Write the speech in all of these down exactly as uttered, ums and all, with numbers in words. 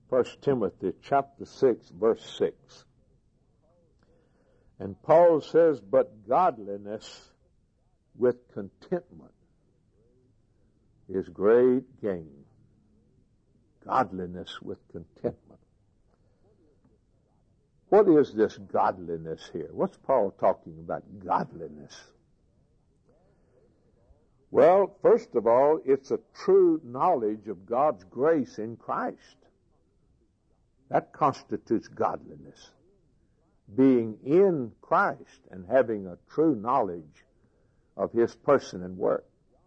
First Timothy chapter six, verse six. And Paul says, but godliness with contentment is great gain. Godliness with contentment. What is this godliness here? What's Paul talking about, godliness? Well, first of all, it's a true knowledge of God's grace in Christ. That constitutes godliness. Being in Christ and having a true knowledge of His person and work.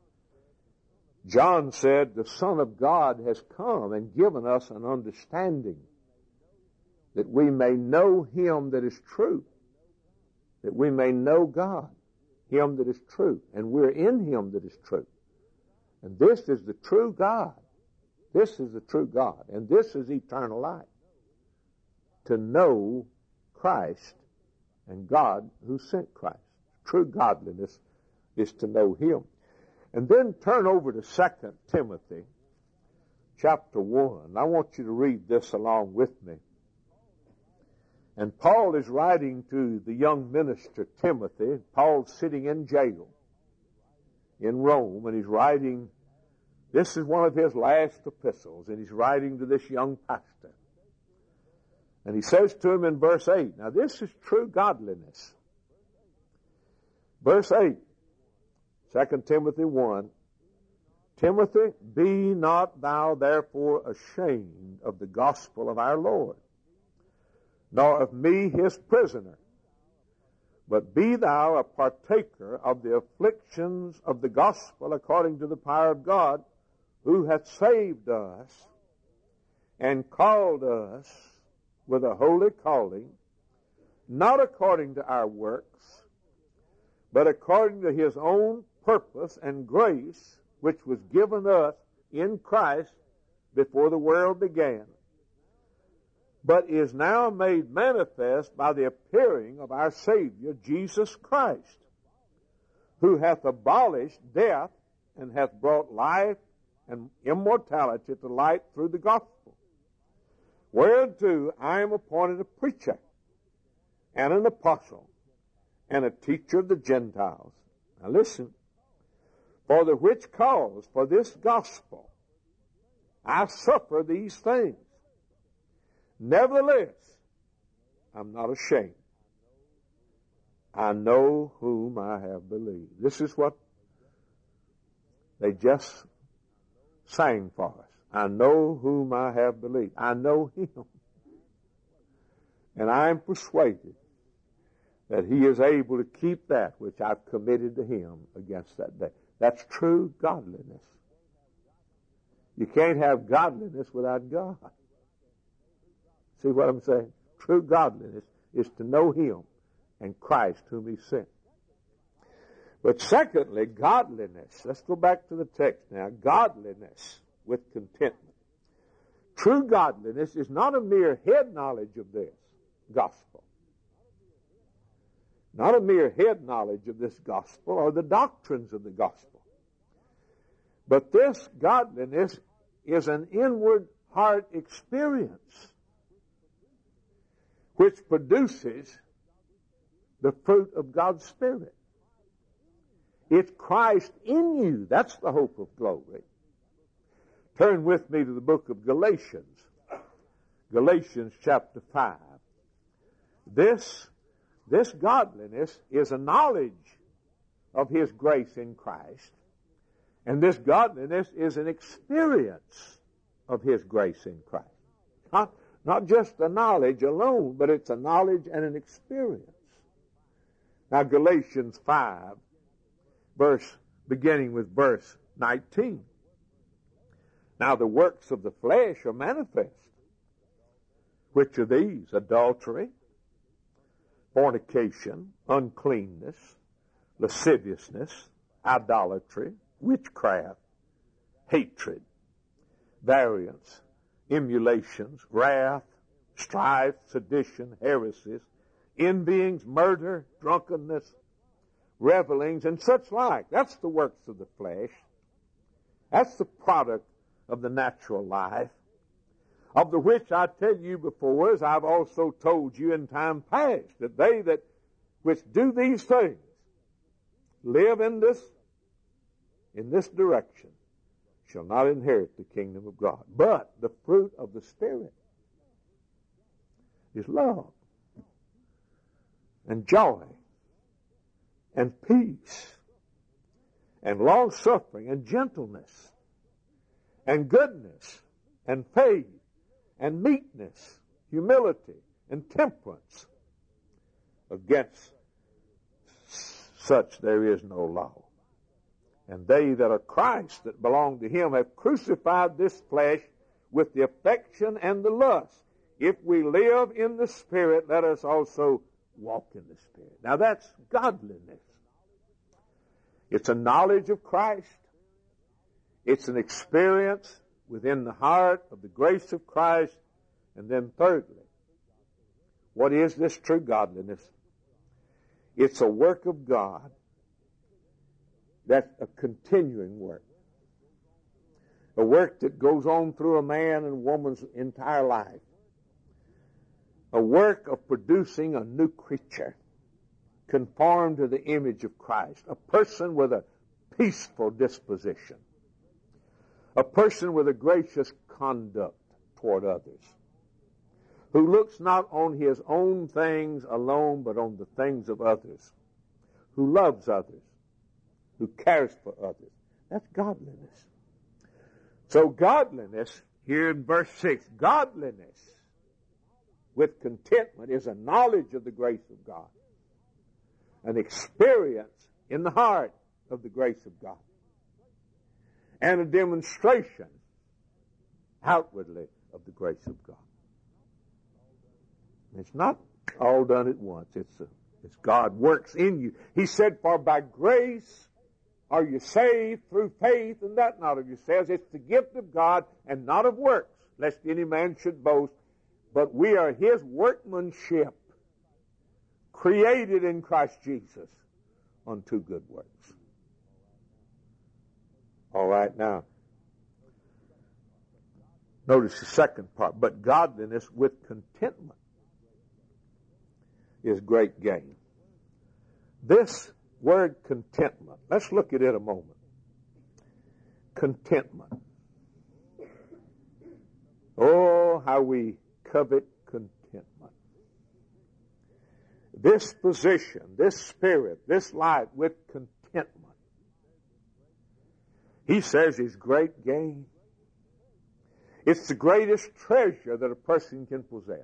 John said, the Son of God has come and given us an understanding that we may know Him that is true, that we may know God, Him that is true, and we're in Him that is true. And this is the true God. This is the true God, and this is eternal life. To know Christ and God who sent Christ. True godliness is to know Him. And then turn over to Second Timothy chapter one. I want you to read this along with me. And Paul is writing to the young minister Timothy. Paul's sitting in jail in Rome, and he's writing, this is one of his last epistles, and he's writing to this young pastor. And he says to him in verse eight, now this is true godliness. Verse eight, Second Timothy one, Timothy, be not thou therefore ashamed of the gospel of our Lord, nor of me his prisoner, but be thou a partaker of the afflictions of the gospel according to the power of God, who hath saved us and called us with a holy calling, not according to our works, but according to His own purpose and grace, which was given us in Christ before the world began, but is now made manifest by the appearing of our Savior, Jesus Christ, who hath abolished death and hath brought life and immortality to light through the gospel, whereunto I am appointed a preacher and an apostle and a teacher of the Gentiles. Now listen, for the which cause, for this gospel, I suffer these things. Nevertheless, I'm not ashamed. I know whom I have believed. This is what they just sang for us. I know whom I have believed. I know Him. And I am persuaded that He is able to keep that which I've committed to Him against that day. That's true godliness. You can't have godliness without God. See what I'm saying? True godliness is to know Him and Christ whom He sent. But secondly, godliness. Let's go back to the text now. Godliness with contentment. True godliness is not a mere head knowledge of this gospel. Not a mere head knowledge of this gospel or the doctrines of the gospel. But this godliness is an inward heart experience which produces the fruit of God's Spirit. It's Christ in you. That's the hope of glory. Turn with me to the book of Galatians. Galatians chapter five. This, this godliness is a knowledge of His grace in Christ. And this godliness is an experience of His grace in Christ. Not, not just a knowledge alone, but it's a knowledge and an experience. Now Galatians five, verse, beginning with verse nineteen. Now the works of the flesh are manifest, which are these: adultery, fornication, uncleanness, lasciviousness, idolatry, witchcraft, hatred, variance, emulations, wrath, strife, sedition, heresies, envyings, murder, drunkenness, revelings, and such like. That's the works of the flesh. That's the product of the natural life. of the which I tell you before, as I've also told you in time past, that they that which do these things live in this, in this direction shall not inherit the kingdom of God. But the fruit of the Spirit is love and joy and peace and long-suffering and gentleness and goodness and faith and meekness, humility and temperance. Against such there is no law. And they that are Christ, that belong to him, have crucified this flesh with the affection and the lust. If we live in the Spirit, let us also walk in the Spirit. Now that's godliness. It's a knowledge of Christ. It's an experience within the heart of the grace of Christ. And then thirdly, what is this true godliness? It's a work of God. That's a continuing work. A work that goes on through a man and woman's entire life. A work of producing a new creature, conformed to the image of Christ. A person with a peaceful disposition. A person with a gracious conduct toward others. Who looks not on his own things alone, but on the things of others. Who loves others. Who cares for others. That's godliness. So godliness, here in verse six, godliness with contentment is a knowledge of the grace of God. An experience in the heart of the grace of God. And a demonstration outwardly of the grace of God. It's not all done at once. It's, a, it's God works in you. He said, for by grace are you saved through faith, and that not of yourselves. It's the gift of God and not of works, lest any man should boast. But we are his workmanship, created in Christ Jesus unto good works. All right, now, notice the second part. But godliness with contentment is great gain. This word contentment, let's look at it a moment. Contentment. Oh, how we covet contentment. This position, this spirit, this life with contentment, he says, is great gain. It's the greatest treasure that a person can possess.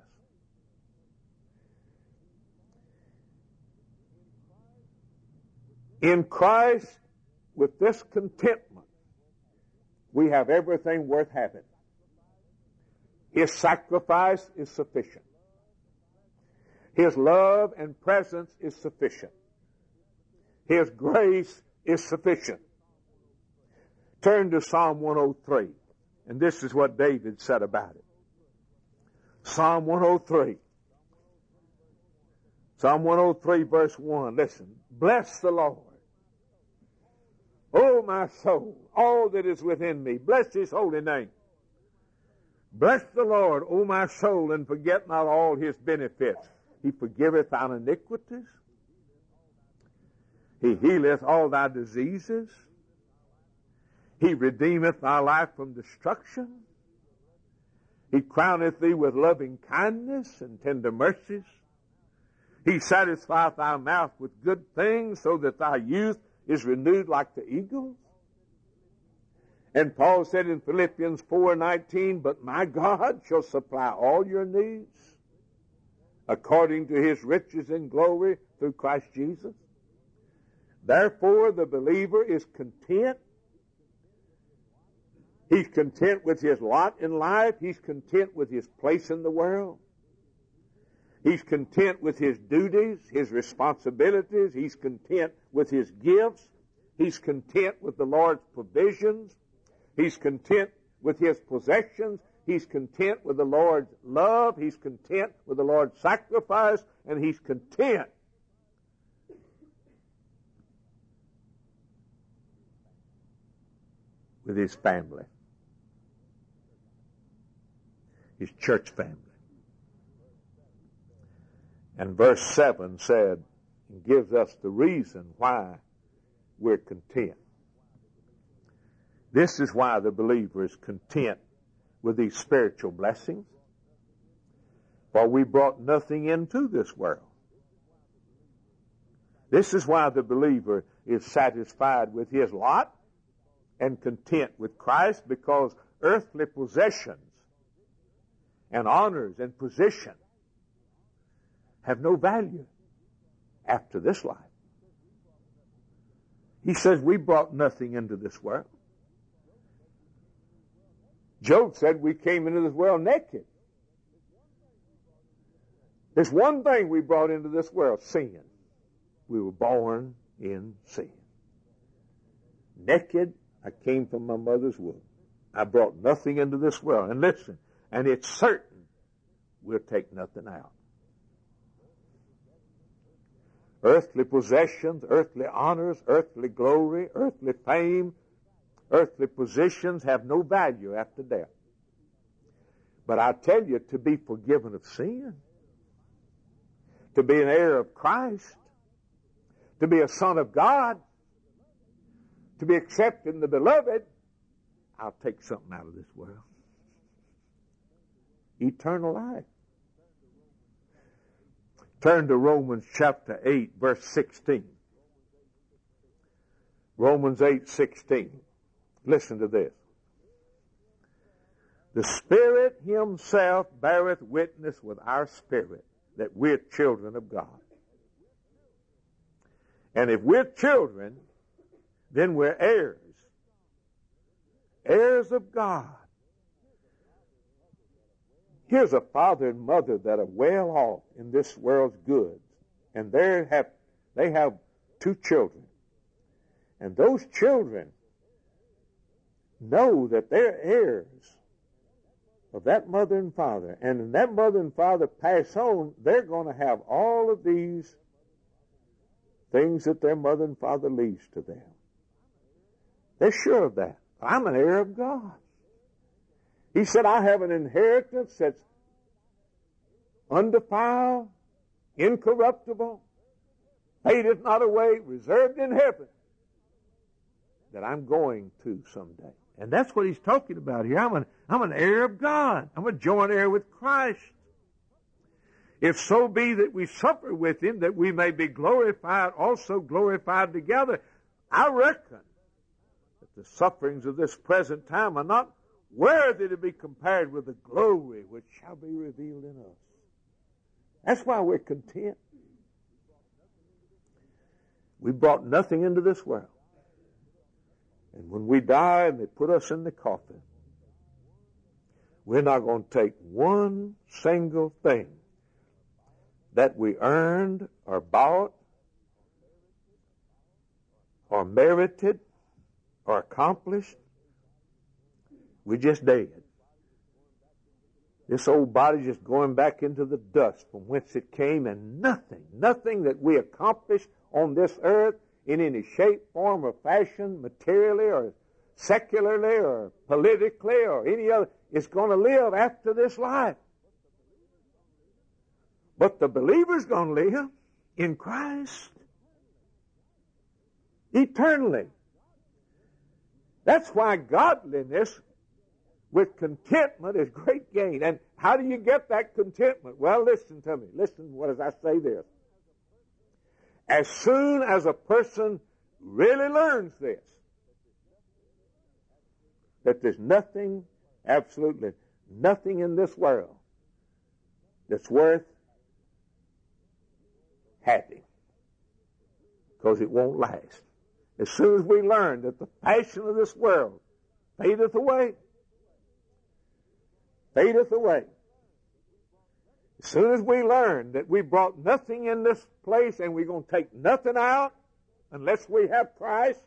In Christ, with this contentment, we have everything worth having. His sacrifice is sufficient. His love and presence is sufficient. His grace is sufficient. Turn to Psalm one oh three, and this is what David said about it. Psalm one oh three. Psalm one oh three, verse one. Listen. Bless the Lord, O my soul, all that is within me. Bless his holy name. Bless the Lord, O my soul, and forget not all his benefits. He forgiveth thine iniquities. He healeth all thy diseases. He redeemeth thy life from destruction. He crowneth thee with loving kindness and tender mercies. He satisfieth thy mouth with good things, so that thy youth is renewed like the eagles. And Paul said in Philippians four nineteen, but my God shall supply all your needs according to his riches in glory through Christ Jesus. Therefore, the believer is content. He's content with his lot in life. He's content with his place in the world. He's content with his duties, his responsibilities. He's content with his gifts. He's content with the Lord's provisions. He's content with his possessions. He's content with the Lord's love. He's content with the Lord's sacrifice. And he's content with his family. His church family. And verse seven said, and gives us the reason why we're content. This is why the believer is content with these spiritual blessings. For we brought nothing into this world. This is why the believer is satisfied with his lot and content with Christ, because earthly possessions and honors and position have no value after this life. He says we brought nothing into this world. Job said we came into this world naked. There's one thing we brought into this world, sin. We were born in sin. Naked, I came from my mother's womb. I brought nothing into this world. And listen, and it's certain we'll take nothing out. Earthly possessions, earthly honors, earthly glory, earthly fame, earthly positions have no value after death. But I tell you, to be forgiven of sin, to be an heir of Christ, to be a son of God, to be accepted in the beloved, I'll take something out of this world. Eternal life. Turn to Romans chapter eight, verse sixteen. Romans eight, sixteen. Listen to this. The Spirit Himself beareth witness with our spirit that we're children of God. And if we're children, then we're heirs. Heirs of God. Here's a father and mother that are well off in this world's goods. And they have, they have two children. And those children know that they're heirs of that mother and father. And when that mother and father pass on, they're going to have all of these things that their mother and father leaves to them. They're sure of that. I'm an heir of God. He said, I have an inheritance that's undefiled, incorruptible, fadeth not away, reserved in heaven, that I'm going to someday. And that's what he's talking about here. I'm an, I'm an heir of God. I'm a joint heir with Christ. If so be that we suffer with Him, that we may be glorified, also glorified together. I reckon that the sufferings of this present time are not worthy to be compared with the glory which shall be revealed in us. That's why we're content. We brought nothing into this world. And when we die and they put us in the coffin, we're not going to take one single thing that we earned or bought or merited or accomplished. We're just dead. This old body just going back into the dust from whence it came, and nothing, nothing that we accomplished on this earth in any shape, form, or fashion, materially or secularly or politically or any other, is going to live after this life. But the believer's going to live in Christ eternally. That's why godliness with contentment is great gain. And how do you get that contentment? Well, listen to me. Listen what as I say this. As soon as a person really learns this, that there's nothing, absolutely nothing in this world that's worth having, because it won't last. As soon as we learn that the passion of this world fadeth away, fadeth away. As soon as we learn that we brought nothing in this place and we're going to take nothing out unless we have Christ,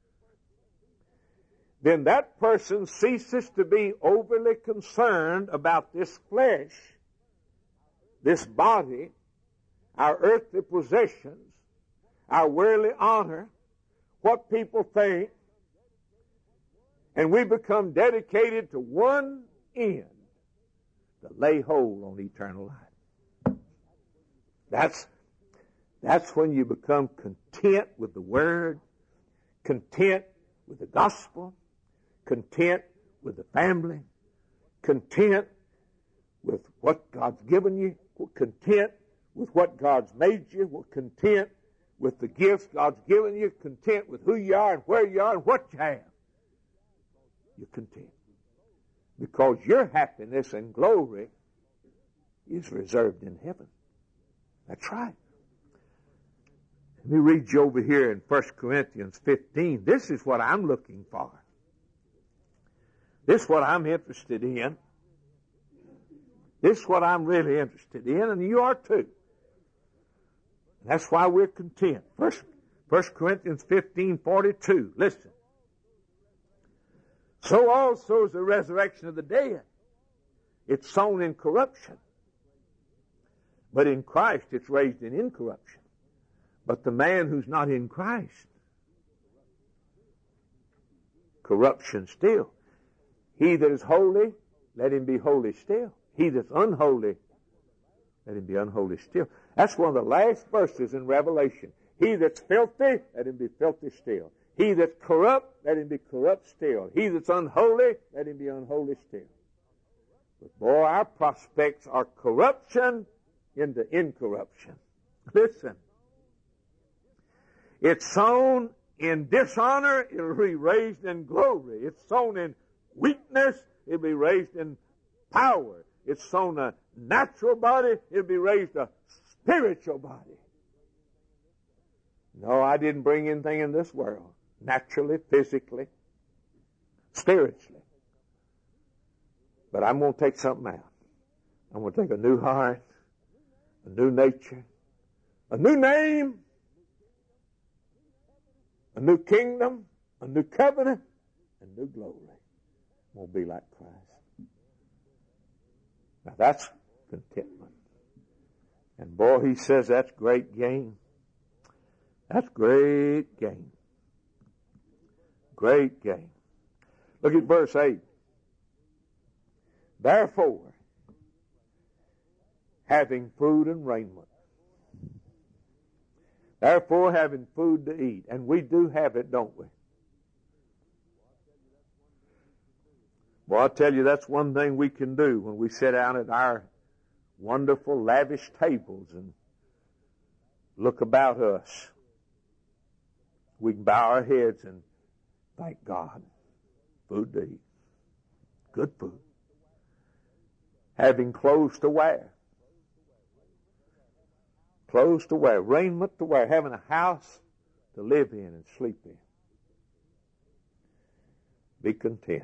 then that person ceases to be overly concerned about this flesh, this body, our earthly possessions, our worldly honor, what people think, and we become dedicated to one end, to lay hold on eternal life. That's, that's when you become content with the Word, content with the gospel, content with the family, content with what God's given you, content with what God's made you, content with the gifts God's given you, content with who you are and where you are and what you have. You're content. Because your happiness and glory is reserved in heaven. That's right. Let me read you over here in First Corinthians fifteen. This is what I'm looking for. This is what I'm interested in. This is what I'm really interested in, and you are too. That's why we're content. First, First Corinthians fifteen forty-two. Listen. So also is the resurrection of the dead. It's sown in corruption. But in Christ it's raised in incorruption. But the man who's not in Christ, corruption still. He that is holy, let him be holy still. He that's unholy, let him be unholy still. That's one of the last verses in Revelation. He that's filthy, let him be filthy still. He that's corrupt, let him be corrupt still. He that's unholy, let him be unholy still. But boy, our prospects are corruption into incorruption. Listen. It's sown in dishonor, it'll be raised in glory. It's sown in weakness, it'll be raised in power. It's sown a natural body, it'll be raised a spiritual body. No, I didn't bring anything in this world. Naturally, physically, spiritually. But I'm going to take something out. I'm going to take a new heart, a new nature, a new name, a new kingdom, a new covenant, and new glory. I'm going to be like Christ. Now that's contentment. And boy, he says that's great gain. That's great gain. Great gain. Look at verse eight. Therefore, having food and raiment. Therefore, having food to eat. And we do have it, don't we? Well, I'll tell you, that's one thing we can do when we sit down at our wonderful, lavish tables and look about us. We can bow our heads and thank God. Food to eat. Good food. Having clothes to wear. Clothes to wear. Raiment to wear. Having a house to live in and sleep in. Be content.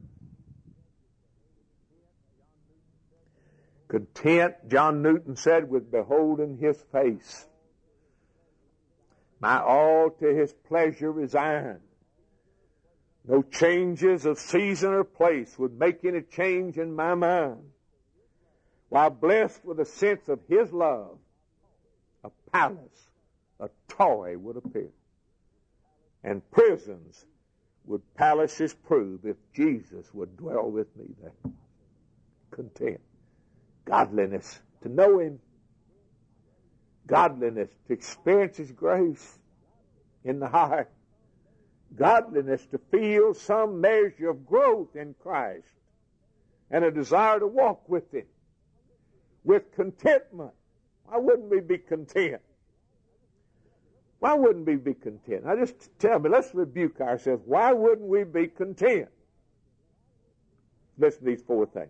Content, John Newton said, with beholding his face. My all to his pleasure resign. No changes of season or place would make any change in my mind. While blessed with a sense of his love, a palace, a toy would appear. And prisons would palaces prove if Jesus would dwell with me there. Content. Godliness, to know him. Godliness, to experience his grace in the heart. Godliness, to feel some measure of growth in Christ and a desire to walk with him. With contentment. Why wouldn't we be content? Why wouldn't we be content? Now just tell me, let's rebuke ourselves. Why wouldn't we be content? Listen to these four things.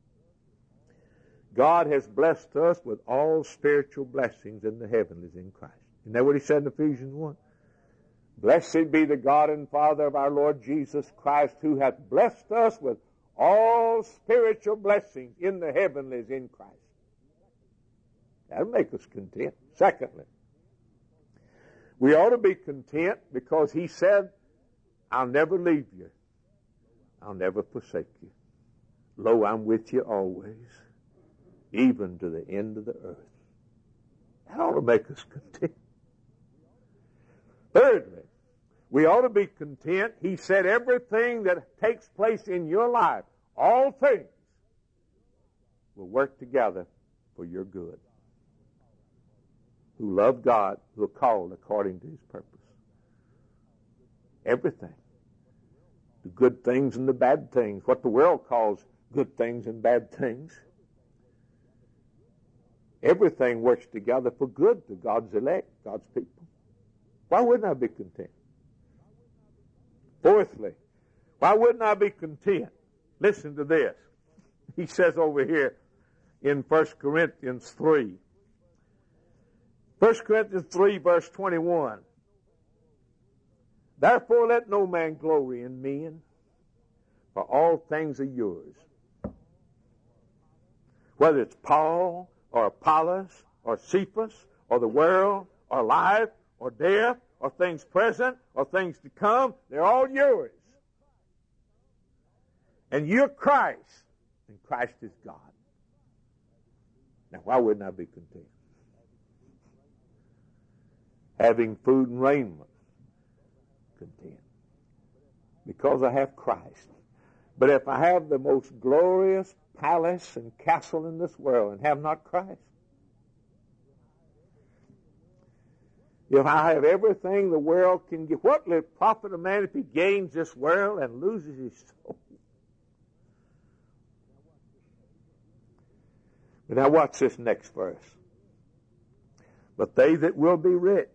God has blessed us with all spiritual blessings in the heavenlies in Christ. Isn't that what he said in Ephesians one? Blessed be the God and Father of our Lord Jesus Christ, who hath blessed us with all spiritual blessings in the heavenlies in Christ. That'll make us content. Secondly, we ought to be content because he said, I'll never leave you. I'll never forsake you. Lo, I'm with you always, even to the end of the earth. That ought to make us content. Thirdly, we ought to be content. He said everything that takes place in your life, all things will work together for your good. Who love God, who are called according to his purpose. Everything. The good things and the bad things. What the world calls good things and bad things. Everything works together for good to God's elect, God's people. Why wouldn't I be content? Fourthly, why wouldn't I be content? Listen to this. He says over here in First Corinthians three. First Corinthians three, verse twenty-one. Therefore let no man glory in men, for all things are yours. Whether it's Paul or Apollos or Cephas or the world or life or death or things present or things to come, they're all yours. And you're Christ, and Christ is God. Now, why wouldn't I be content? Having food and raiment, content. Because I have Christ. But if I have the most glorious palace and castle in this world and have not Christ, if I have everything the world can give, what will it profit a man if he gains this world and loses his soul? But now watch this next verse. But they that will be rich,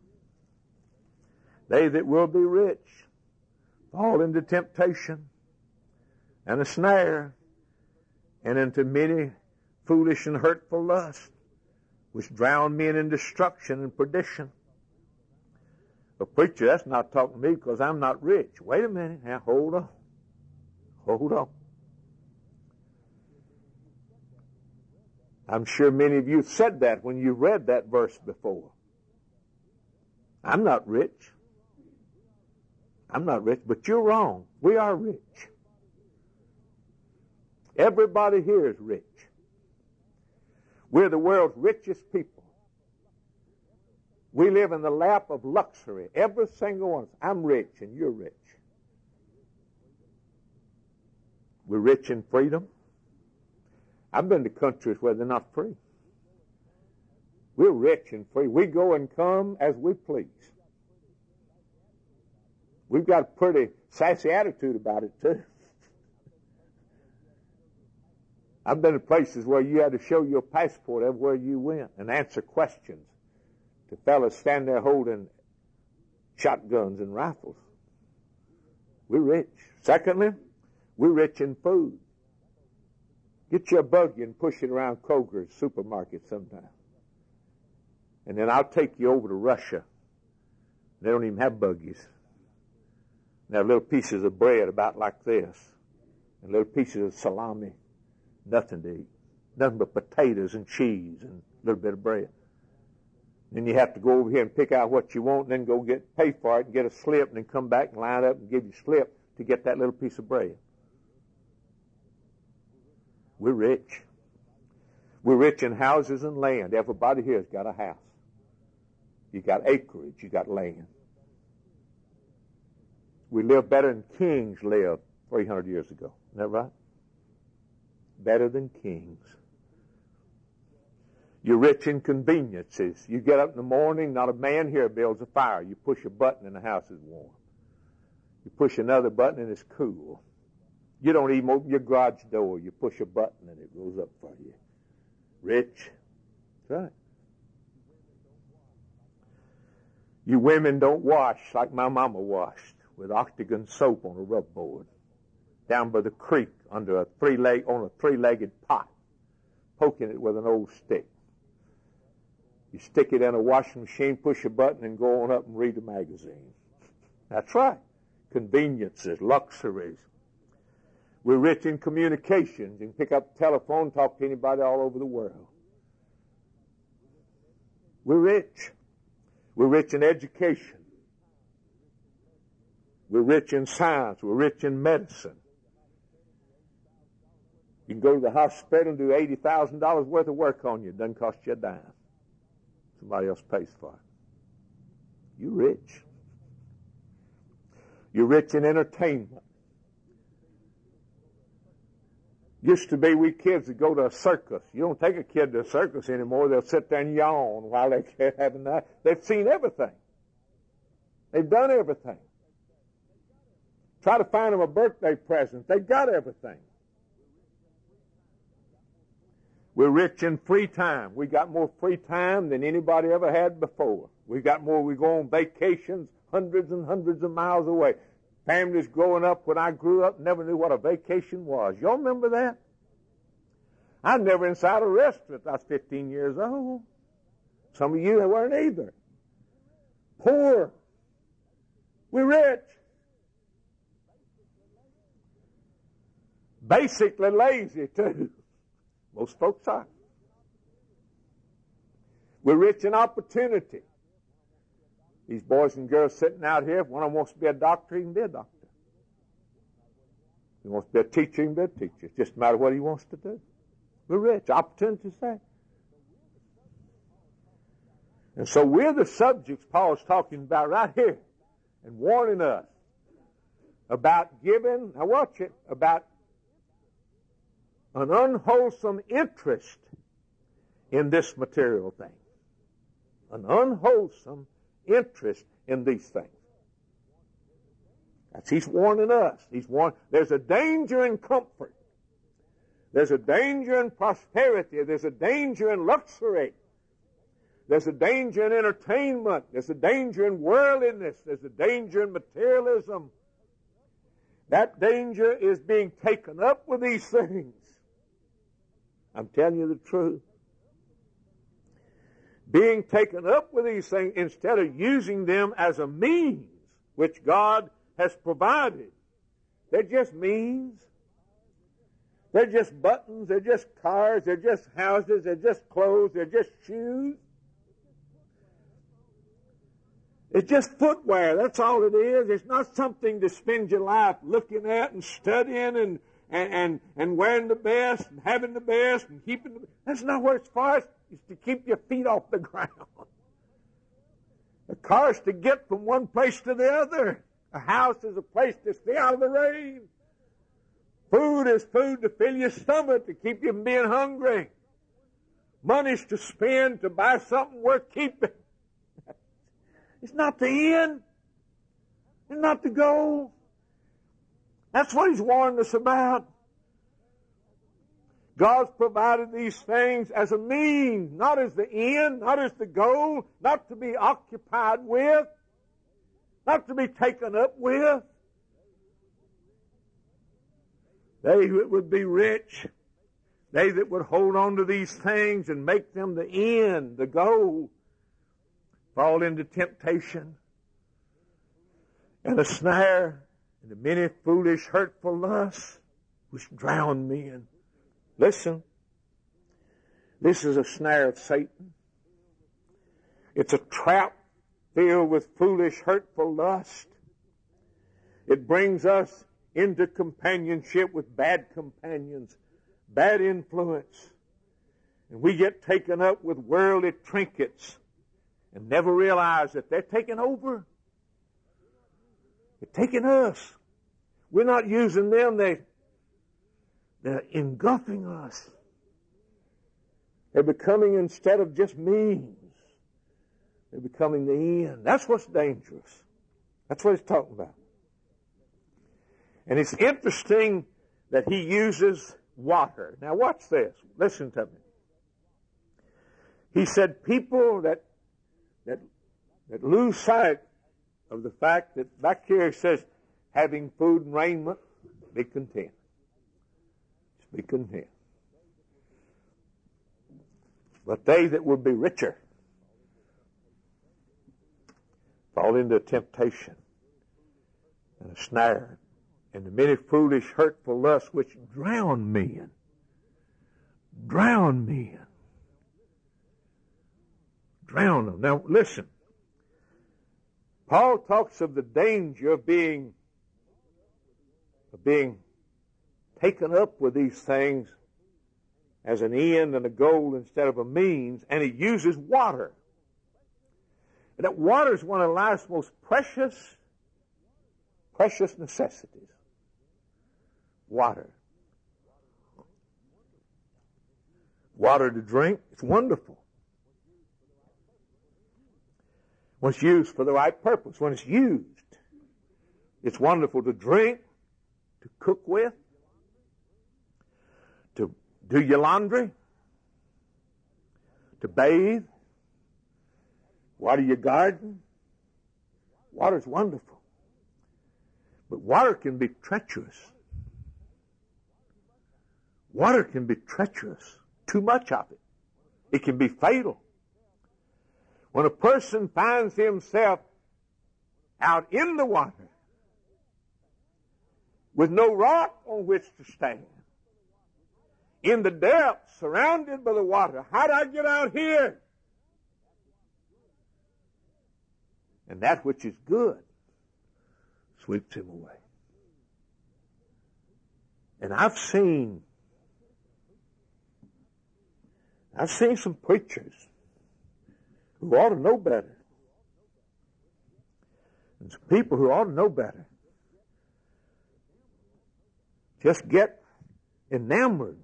they that will be rich, fall into temptation and a snare, and into many foolish and hurtful lusts, which drown men in destruction and perdition. But preacher, that's not talking to me because I'm not rich. Wait a minute. Now, hold on. Hold on. I'm sure many of you said that when you read that verse before. I'm not rich. I'm not rich, but you're wrong. We are rich. Everybody here is rich. We're the world's richest people. We live in the lap of luxury. Every single one of us. I'm rich and you're rich. We're rich in freedom. I've been to countries where they're not free. We're rich and free. We go and come as we please. We've got a pretty sassy attitude about it, too. I've been to places where you had to show your passport everywhere you went and answer questions to fellas standing there holding shotguns and rifles. We're rich. Secondly, we're rich in food. Get you a buggy and push it around Kroger's supermarket sometime. And then I'll take you over to Russia. They don't even have buggies. They have little pieces of bread about like this, and little pieces of salami. Nothing to eat. Nothing but potatoes and cheese and a little bit of bread. Then you have to go over here and pick out what you want and then go get pay for it and get a slip and then come back and line up and give you a slip to get that little piece of bread. We're rich. We're rich in houses and land. Everybody here has got a house. You got acreage. You got land. We live better than kings lived three hundred years ago. Isn't that right? Better than kings. You're rich in conveniences. You get up in the morning, not a man here builds a fire. You push a button and the house is warm. You push another button and it's cool. You don't even open your garage door. You push a button and it goes up for you. Rich. That's right. You women don't wash like my mama washed with octagon soap on a rub board down by the creek under a three leg on a three-legged pot, poking it with an old stick. You stick it in a washing machine, push a button, and go on up and read a magazine. That's right. Conveniences, luxuries. We're rich in communications. You can pick up the telephone, talk to anybody all over the world. We're rich. We're rich in education. We're rich in science. We're rich in medicine. You can go to the hospital and do eighty thousand dollars worth of work on you. It doesn't cost you a dime. Somebody else pays for it. You're rich. You're rich in entertainment. Used to be we kids would go to a circus. You don't take a kid to a circus anymore. They'll sit there and yawn while they're having that. They've seen everything. They've done everything. Try to find them a birthday present. They've got everything. We're rich in free time. We got more free time than anybody ever had before. We got more. We go on vacations hundreds and hundreds of miles away. Families growing up when I grew up never knew what a vacation was. Y'all remember that? I was never inside a restaurant. I was fifteen years old. Some of you weren't either. Poor. We're rich. Basically lazy, too. Most folks are. We're rich in opportunity. These boys and girls sitting out here, if one of them wants to be a doctor, he can be a doctor. If he wants to be a teacher, he can be a teacher. It's just a matter of what he wants to do. We're rich. Opportunities there. And so we're the subjects Paul is talking about right here and warning us about giving, now watch it, about an unwholesome interest in this material thing. An unwholesome interest in these things. That's, he's warning us. He's warning. There's a danger in comfort. There's a danger in prosperity. There's a danger in luxury. There's a danger in entertainment. There's a danger in worldliness. There's a danger in materialism. That danger is being taken up with these things. I'm telling you the truth. Being taken up with these things instead of using them as a means which God has provided. They're just means. They're just buttons. They're just cars. They're just houses. They're just clothes. They're just shoes. It's just footwear. That's all it is. It's not something to spend your life looking at and studying and And, and, and wearing the best and having the best and keeping the best. That's not what it's for. It's to keep your feet off the ground. A car is to get from one place to the other. A house is a place to stay out of the rain. Food is food to fill your stomach, to keep you from being hungry. Money's to spend to buy something worth keeping. It's not the end. It's not the goal. That's what he's warned us about. God's provided these things as a means, not as the end, not as the goal, not to be occupied with, not to be taken up with. They that would be rich, they that would hold on to these things and make them the end, the goal, fall into temptation and a snare and the many foolish, hurtful lusts which drown men. Listen, this is a snare of Satan. It's a trap filled with foolish, hurtful lust. It brings us into companionship with bad companions, bad influence. And we get taken up with worldly trinkets and never realize that they're taking over. They're taking us. We're not using them. They, they're engulfing us. They're becoming, instead of just means, they're becoming the end. That's what's dangerous. That's what he's talking about. And it's interesting that he uses water. Now watch this. Listen to me. He said people that that that lose sight of the fact that back here it says, having food and raiment, be content. Just be content. But they that would be richer fall into temptation and a snare and the many foolish, hurtful lusts which drown men. Drown men. Drown them. Now listen. Paul talks of the danger of being, of being taken up with these things as an end and a goal instead of a means, and he uses water. And that water is one of life's most precious, precious necessities. Water. Water to drink, it's wonderful. When it's used for the right purpose, when it's used, it's wonderful to drink, to cook with, to do your laundry, to bathe, water your garden. Water's wonderful. But water can be treacherous. Water can be treacherous. Too much of it. It can be fatal. When a person finds himself out in the water with no rock on which to stand, in the depths, surrounded by the water, how do I get out here? And that which is good sweeps him away. And I've seen, I've seen some preachers who ought to know better. And some people who ought to know better just get enamored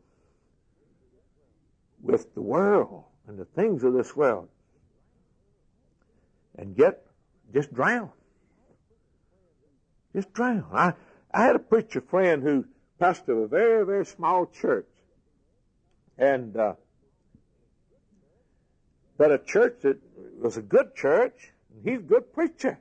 with the world and the things of this world and get just drown. Just drown. I, I had a preacher friend who pastored a very, very small church. And, uh, but a church that was a good church, and he's a good preacher.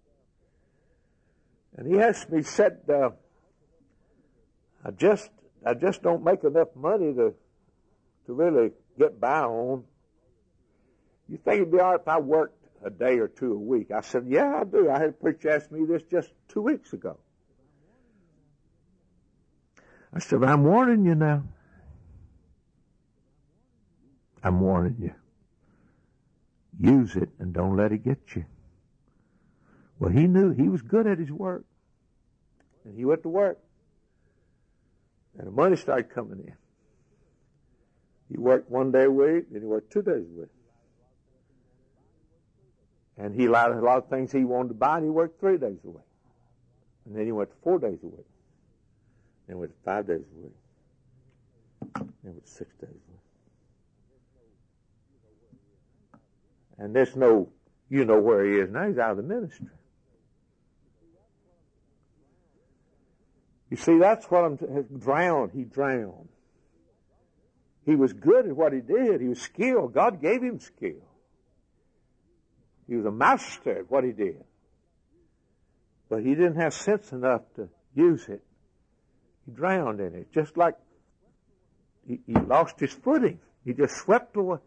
And he asked me, he said, uh, I just, I just don't make enough money to, to really get by on. You think it'd be all right if I worked a day or two a week? I said, yeah, I do. I had a preacher ask me this just two weeks ago. I said, I'm warning you now. I'm warning you. Use it and don't let it get you. Well, he knew he was good at his work. And he went to work. And the money started coming in. He worked one day a week, then he worked two days a week. And he allowed a lot of things he wanted to buy, and he worked three days a week. And then he went to four days a week. Then went to five days a week. Then went to six days a week. And there's no, you know where he is now. He's out of the ministry. You see, that's what I'm, t- drowned. He drowned. He was good at what he did. He was skilled. God gave him skill. He was a master at what he did. But he didn't have sense enough to use it. He drowned in it. Just like he, he lost his footing. He just swept away.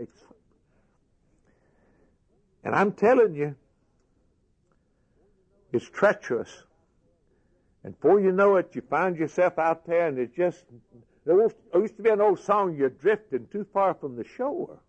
And I'm telling you, it's treacherous. And before you know it, you find yourself out there, and it's just, there used to be an old song, you're drifting too far from the shore.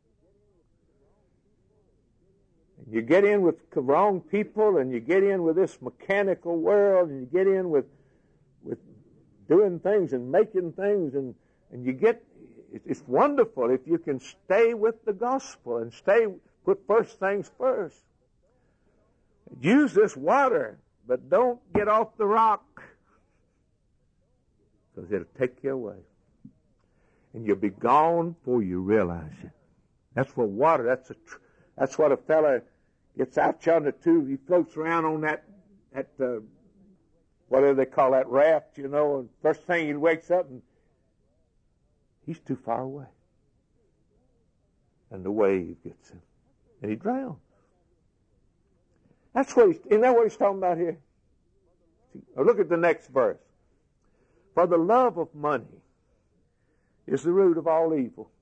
And you get in with wrong people, and you get in with this mechanical world, and you get in with with doing things and making things, and, and you get, it's wonderful if you can stay with the gospel and stay, put first things first. Use this water, but don't get off the rock, because it'll take you away. And you'll be gone before you realize it. That's what water, that's a, that's what a fella gets out yonder too. He floats around on that, that, uh, whatever they call that raft, you know, and first thing he wakes up and he's too far away. And the wave gets him. And he drowns. That's what he's, isn't that what he's talking about here? See, look at the next verse. For the love of money is the root of all evil.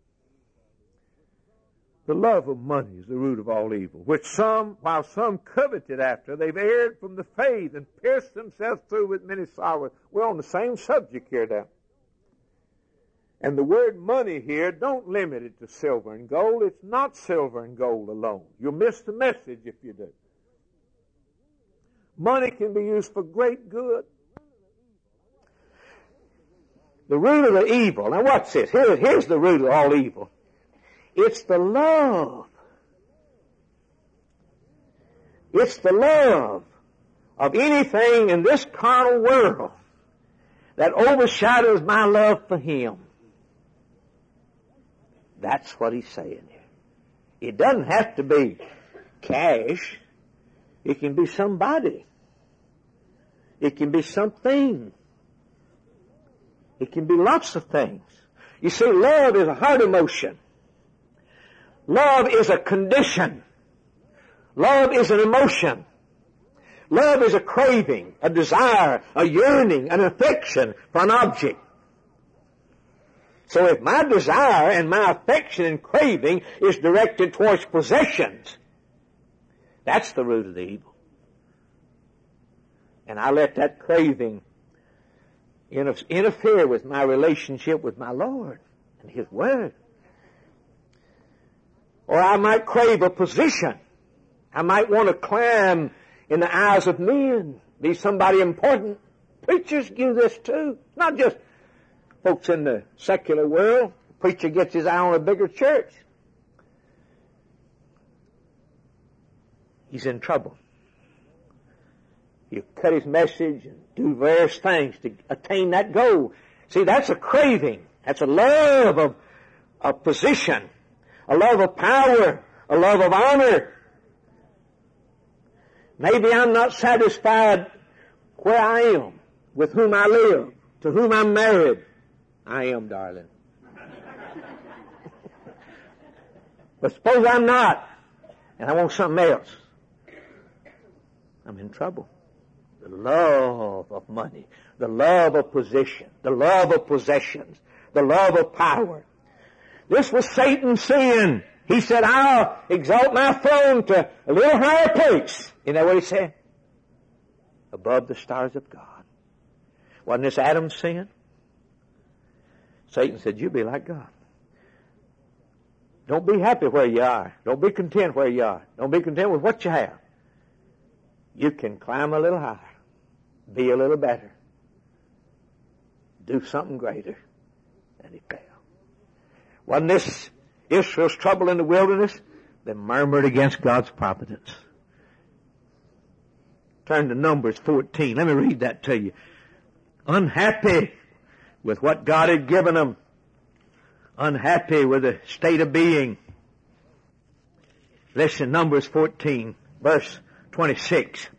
The love of money is the root of all evil, which some, while some coveted after, they've erred from the faith and pierced themselves through with many sorrows. We're on the same subject here now. And the word money here, don't limit it to silver and gold. It's not silver and gold alone. You'll miss the message if you do. Money can be used for great good. The root of the evil. Now watch this. Here, here's the root of all evil. It's the love. It's the love of anything in this carnal world that overshadows my love for Him. That's what he's saying here. It doesn't have to be cash. It can be somebody. It can be something. It can be lots of things. You see, love is a heart emotion. Love is a condition. Love is an emotion. Love is a craving, a desire, a yearning, an affection for an object. So if my desire and my affection and craving is directed towards possessions, that's the root of the evil. And I let that craving interfere with my relationship with my Lord and His Word. Or I might crave a position. I might want to climb in the eyes of men, be somebody important. Preachers give this too. Not just folks in the secular world. The preacher gets his eye on a bigger church. He's in trouble. You cut his message and do various things to attain that goal. See, that's a craving. That's a love of, of position, a love of power, a love of honor. Maybe I'm not satisfied where I am, with whom I live, to whom I'm married. I am, darling. But suppose I'm not, and I want something else. I'm in trouble. The love of money, the love of position, the love of possessions, the love of power. This was Satan's sin. He said, I'll exalt my throne to a little higher place. You know what he said? Above the stars of God. Wasn't this Adam's sin? Satan said, you be like God. Don't be happy where you are. Don't be content where you are. Don't be content with what you have. You can climb a little higher. Be a little better. Do something greater. And he failed. Wasn't this Israel's trouble in the wilderness? They murmured against God's providence. Turn to Numbers fourteen. Let me read that to you. Unhappy with what God had given them. Unhappy with the state of being. Listen, Numbers fourteen, verse twenty-six.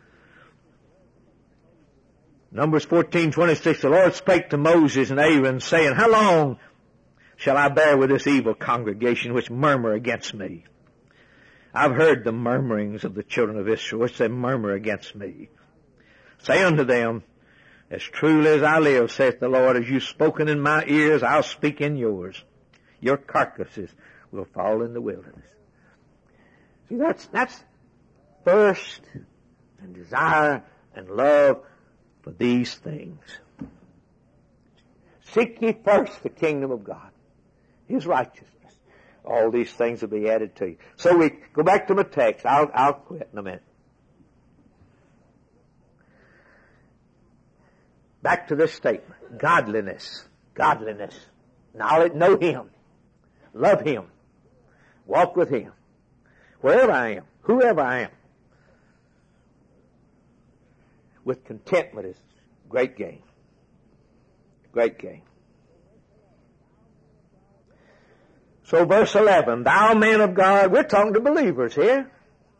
Numbers fourteen, twenty-six. The Lord spake to Moses and Aaron, saying, how long shall I bear with this evil congregation which murmur against me? I've heard the murmurings of the children of Israel, which they murmur against me. Say unto them, as truly as I live, saith the Lord, as you've spoken in my ears, I'll speak in yours. Your carcasses will fall in the wilderness. See, that's, that's thirst and desire and love for these things. Seek ye first the kingdom of God, His righteousness. All these things will be added to you. So we go back to my text. I'll, I'll quit in a minute. Back to this statement. Godliness. Godliness. Knowledge, know Him. Love Him. Walk with Him. Wherever I am. Whoever I am. With contentment is great gain. Great gain. So verse eleven, thou man of God, we're talking to believers here.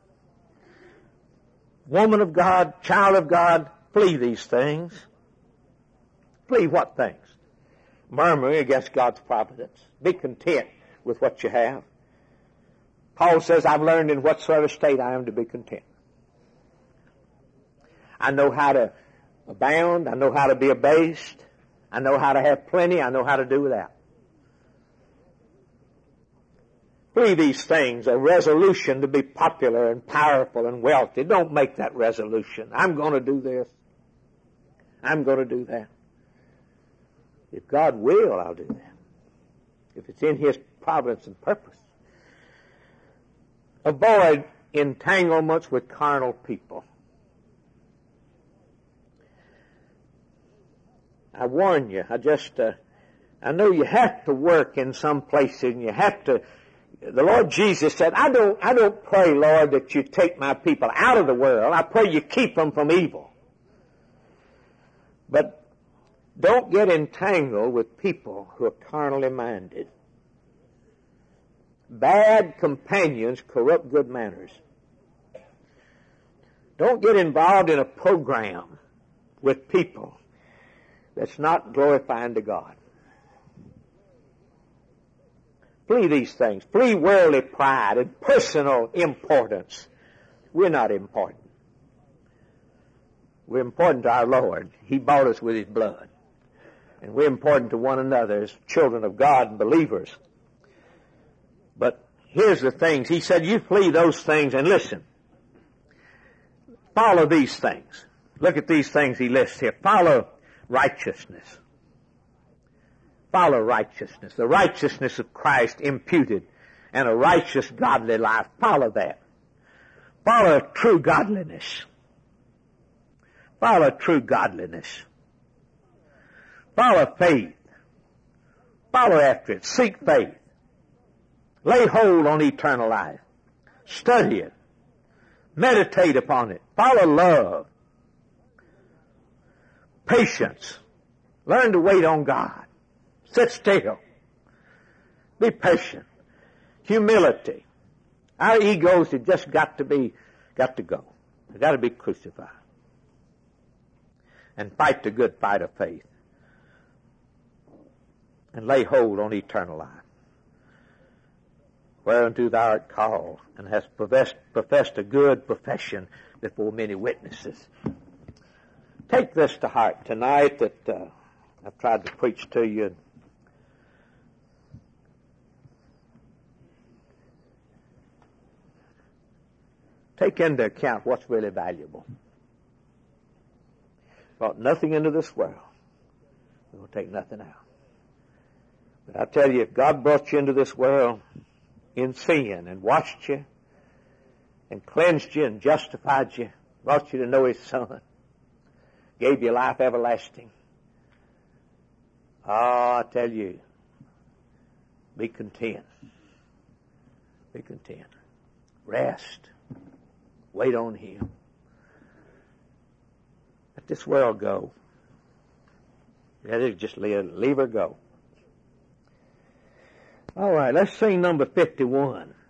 Woman of God, child of God, flee these things. Flee what things? Murmuring against God's providence. Be content with what you have. Paul says, I've learned in whatsoever state I am to be content. I know how to abound. I know how to be abased. I know how to have plenty. I know how to do without. Flee these things, a resolution to be popular and powerful and wealthy. Don't make that resolution. I'm going to do this. I'm going to do that. If God will, I'll do that. If it's in His providence and purpose. Avoid entanglements with carnal people. I warn you, I just, uh, I know you have to work in some places and you have to, the Lord Jesus said, I don't, I don't pray, Lord, that you take my people out of the world. I pray you keep them from evil. But don't get entangled with people who are carnally minded. Bad companions corrupt good manners. Don't get involved in a program with people that's not glorifying to God. Flee these things. Flee worldly pride and personal importance. We're not important. We're important to our Lord. He bought us with His blood. And we're important to one another as children of God and believers. But here's the things. He said, you flee those things and listen. Follow these things. Look at these things he lists here. Follow righteousness. Follow righteousness. The righteousness of Christ imputed and a righteous, godly life. Follow that. Follow true godliness. Follow true godliness. Follow faith. Follow after it. Seek faith. Lay hold on eternal life. Study it. Meditate upon it. Follow love. Patience. Learn to wait on God. Sit still. Be patient. Humility. Our egos have just got to be, got to go. They've got to be crucified. And fight the good fight of faith. And lay hold on eternal life. Whereunto thou art called, and hast professed, professed a good profession before many witnesses. Take this to heart tonight that uh, I've tried to preach to you. Take into account what's really valuable. Brought nothing into this world. We're going to take nothing out. But I tell you, if God brought you into this world in sin and washed you and cleansed you and justified you, brought you to know His Son, gave you life everlasting, oh, I tell you, be content. Be content. Rest. Wait on Him. Let this world go. Rather just leave, leave her go. All right, let's sing number fifty-one.